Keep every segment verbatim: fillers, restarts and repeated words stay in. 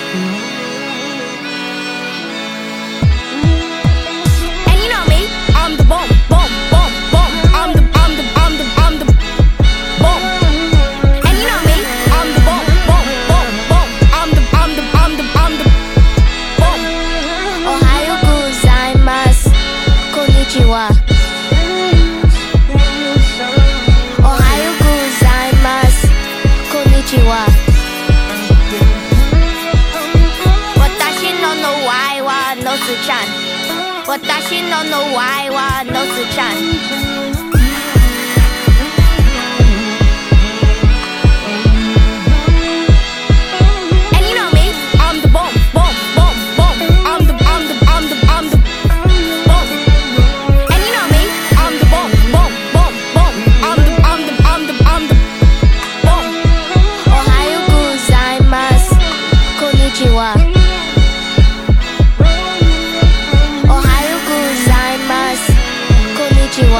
And you know me, I'm the bomb, bomb, bomb, bomb. I'm the, I'm the, I'm the, I'm the bomb. And you know me, I'm the bomb, bomb, bomb, bomb. I'm the, I'm the, I'm the, I'm the bomb. Ohayo gozaimasu, konnichiwa. Ohayo gozaimasu, konnichiwa. Watashi no no wai wa no su-chan. Watashi no no wai wa no su-chan. And you know me, I'm the bomb, bomb, bomb, bomb. I'm the, I'm the, I'm the, I'm the bomb. And you know me, I'm the bomb, bomb, bomb, bomb. I'm the, I'm the, I'm the, I'm the bomb. Ohayo gozaimasu, konnichiwa. Ohayo gozaimasu, konnichiwa.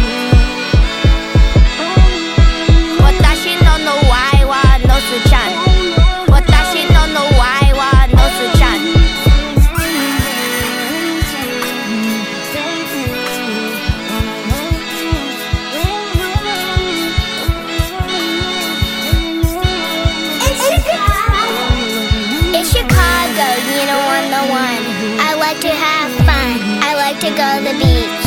Watashi no no wai wa no su-chan. Watashi no no wai wa no su-chan. It's Chicago, you know, one oh one. I like to have fun. I like to go to the beach.